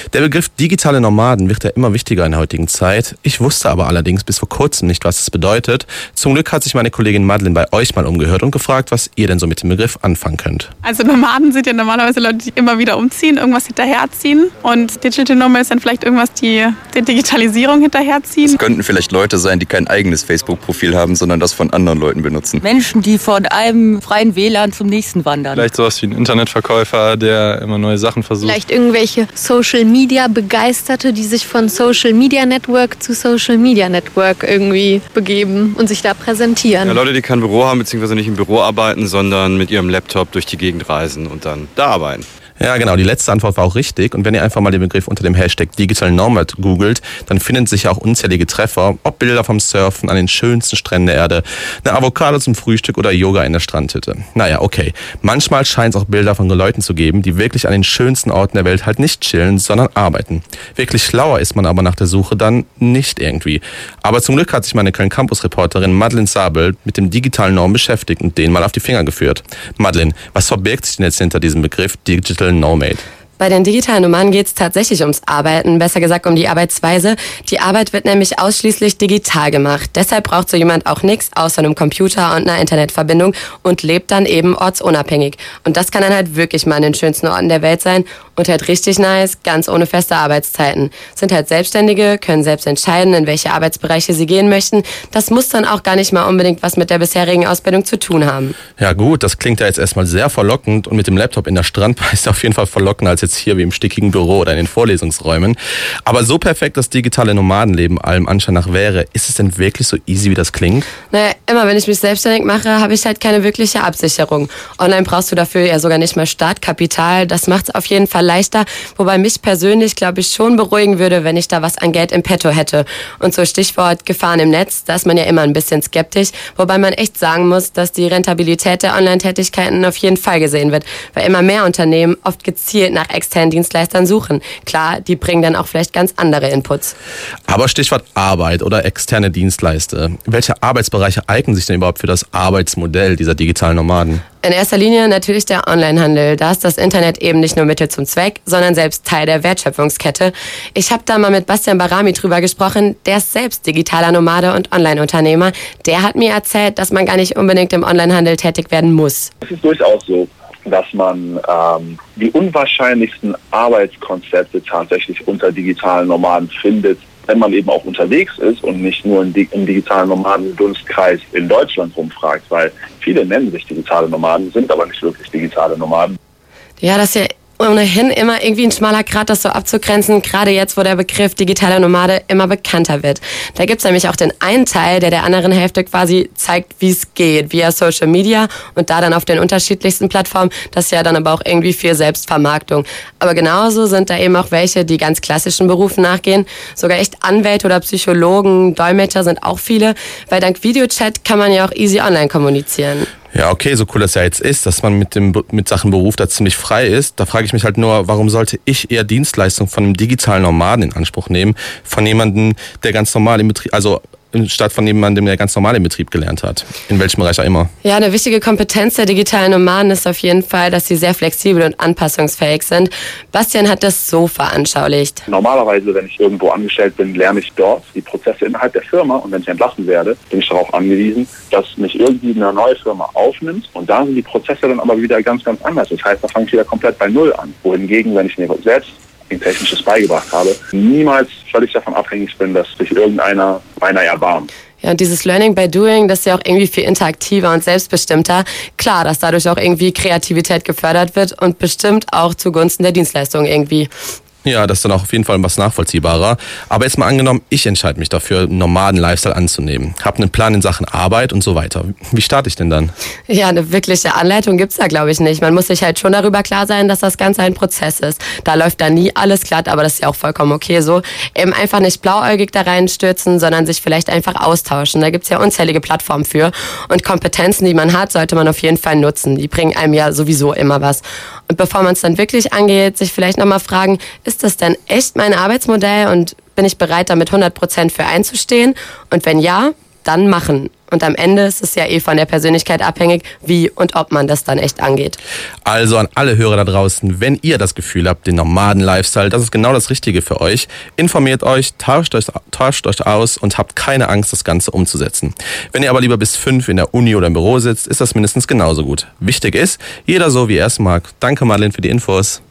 Der Begriff digitale Nomaden wird ja immer wichtiger in der heutigen Zeit. Ich wusste aber allerdings bis vor kurzem nicht, was es bedeutet. Zum Glück hat sich meine Kollegin Madeleine bei euch mal umgehört und gefragt, was ihr denn so mit dem Begriff anfangen könnt. Also Nomaden sind ja normalerweise Leute, die immer wieder umziehen, irgendwas hinterherziehen. Und Digital Nomad ist dann vielleicht irgendwas, die der Digitalisierung hinterherziehen. Es könnten vielleicht Leute sein, die kein eigenes Facebook-Profil haben, sondern das von anderen Leuten benutzen. Menschen, die von einem freien WLAN zum nächsten wandern. Vielleicht sowas wie ein Internetverkäufer, der immer neue Sachen versucht. Vielleicht irgendwelche Social-Media-Begeisterte, die sich von Social-Media-Network zu Social-Media-Network irgendwie begeben und sich da präsentieren. Ja, Leute, die kein Büro haben, beziehungsweise nicht im Büro arbeiten, sondern mit ihrem Laptop durch die Gegend reisen und dann da arbeiten. Ja, genau, die letzte Antwort war auch richtig. Und wenn ihr einfach mal den Begriff unter dem Hashtag Digital Nomad googelt, dann finden sich ja auch unzählige Treffer, ob Bilder vom Surfen an den schönsten Stränden der Erde, eine Avocado zum Frühstück oder Yoga in der Strandhütte. Naja, okay. Manchmal scheint es auch Bilder von Leuten zu geben, die wirklich an den schönsten Orten der Welt halt nicht chillen, sondern arbeiten. Wirklich schlauer ist man aber nach der Suche dann nicht irgendwie. Aber zum Glück hat sich meine Köln-Campus-Reporterin Madeleine Sabel mit dem digitalen Norm beschäftigt und den mal auf die Finger geführt. Madeleine, was verbirgt sich denn jetzt hinter diesem Begriff Digital Nomad? Bei den digitalen Nomaden geht es tatsächlich ums Arbeiten, besser gesagt um die Arbeitsweise. Die Arbeit wird nämlich ausschließlich digital gemacht. Deshalb braucht so jemand auch nichts außer einem Computer und einer Internetverbindung und lebt dann eben ortsunabhängig. Und das kann dann halt wirklich mal an den schönsten Orten der Welt sein und halt richtig nice, ganz ohne feste Arbeitszeiten. Sind halt Selbstständige, können selbst entscheiden, in welche Arbeitsbereiche sie gehen möchten. Das muss dann auch gar nicht mal unbedingt was mit der bisherigen Ausbildung zu tun haben. Ja gut, das klingt ja jetzt erstmal sehr verlockend und mit dem Laptop in der Strandbar ist auf jeden Fall verlockender als jetzt hier wie im stickigen Büro oder in den Vorlesungsräumen. Aber so perfekt das digitale Nomadenleben allem Anschein nach wäre, ist es denn wirklich so easy, wie das klingt? Naja, immer wenn ich mich selbstständig mache, habe ich halt keine wirkliche Absicherung. Online brauchst du dafür ja sogar nicht mal Startkapital. Das macht es auf jeden Fall leichter, wobei mich persönlich, glaube ich, schon beruhigen würde, wenn ich da was an Geld im Petto hätte. Und so Stichwort Gefahren im Netz, da ist man ja immer ein bisschen skeptisch, wobei man echt sagen muss, dass die Rentabilität der Online-Tätigkeiten auf jeden Fall gesehen wird, weil immer mehr Unternehmen oft gezielt nach externen Dienstleistern suchen. Klar, die bringen dann auch vielleicht ganz andere Inputs. Aber Stichwort Arbeit oder externe Dienstleister. Welche Arbeitsbereiche eignen sich denn überhaupt für das Arbeitsmodell dieser digitalen Nomaden? In erster Linie natürlich der Onlinehandel. Da ist das Internet eben nicht nur Mittel zum Zweck, sondern selbst Teil der Wertschöpfungskette. Ich habe da mal mit Bastian Barami drüber gesprochen. Der ist selbst digitaler Nomade und Online-Unternehmer. Der hat mir erzählt, dass man gar nicht unbedingt im Onlinehandel tätig werden muss. Es ist durchaus so, dass man die unwahrscheinlichsten Arbeitskonzepte tatsächlich unter digitalen Nomaden findet, wenn man eben auch unterwegs ist und nicht nur im digitalen Nomaden-Dunstkreis in Deutschland rumfragt, weil viele nennen sich digitale Nomaden, sind aber nicht wirklich digitale Nomaden. Ja, das ist ja ohnehin immer irgendwie ein schmaler Grat, das so abzugrenzen, gerade jetzt, wo der Begriff digitaler Nomade immer bekannter wird. Da gibt's nämlich auch den einen Teil, der anderen Hälfte quasi zeigt, wie es geht, via Social Media und da dann auf den unterschiedlichsten Plattformen. Das ist ja dann aber auch irgendwie viel Selbstvermarktung. Aber genauso sind da eben auch welche, die ganz klassischen Berufen nachgehen. Sogar echt Anwälte oder Psychologen, Dolmetscher sind auch viele, weil dank Videochat kann man ja auch easy online kommunizieren. Ja, okay, so cool das ja jetzt ist, dass man mit Sachen Beruf da ziemlich frei ist. Da frage ich mich halt nur, warum sollte ich eher Dienstleistungen von einem digitalen Nomaden in Anspruch nehmen, von jemandem, der ganz normal im Betrieb, also statt von jemandem, der ganz normal im Betrieb gelernt hat. In welchem Bereich auch immer. Ja, eine wichtige Kompetenz der digitalen Nomaden ist auf jeden Fall, dass sie sehr flexibel und anpassungsfähig sind. Bastian hat das so veranschaulicht. Normalerweise, wenn ich irgendwo angestellt bin, lerne ich dort die Prozesse innerhalb der Firma und wenn ich entlassen werde, bin ich darauf angewiesen, dass mich irgendwie eine neue Firma aufnimmt und da sind die Prozesse dann aber wieder ganz, ganz anders. Das heißt, da fange ich wieder komplett bei Null an. Wohingegen, wenn ich mir selbst Technisches beigebracht habe, niemals völlig davon abhängig bin, dass sich irgendeiner meiner erbarmt. Ja, und dieses Learning by Doing, das ist ja auch irgendwie viel interaktiver und selbstbestimmter. Klar, dass dadurch auch irgendwie Kreativität gefördert wird und bestimmt auch zugunsten der Dienstleistung irgendwie. Ja, das ist dann auch auf jeden Fall was nachvollziehbarer. Aber jetzt mal angenommen, ich entscheide mich dafür, einen Nomaden-Lifestyle anzunehmen. Hab einen Plan in Sachen Arbeit und so weiter. Wie starte ich denn dann? Ja, eine wirkliche Anleitung gibt's da, glaube ich, nicht. Man muss sich halt schon darüber klar sein, dass das Ganze ein Prozess ist. Da läuft da nie alles glatt, aber das ist ja auch vollkommen okay so. Eben einfach nicht blauäugig da reinstürzen, sondern sich vielleicht einfach austauschen. Da gibt's ja unzählige Plattformen für. Und Kompetenzen, die man hat, sollte man auf jeden Fall nutzen. Die bringen einem ja sowieso immer was. Und bevor man es dann wirklich angeht, sich vielleicht nochmal fragen, ist das denn echt mein Arbeitsmodell und bin ich bereit, damit 100% für einzustehen? Und wenn ja, dann machen. Und am Ende ist es ja von der Persönlichkeit abhängig, wie und ob man das dann echt angeht. Also an alle Hörer da draußen, wenn ihr das Gefühl habt, den Nomaden-Lifestyle, das ist genau das Richtige für euch, informiert euch, tauscht euch aus und habt keine Angst, das Ganze umzusetzen. Wenn ihr aber lieber bis 5 in der Uni oder im Büro sitzt, ist das mindestens genauso gut. Wichtig ist, jeder so, wie er es mag. Danke, Madeleine, für die Infos.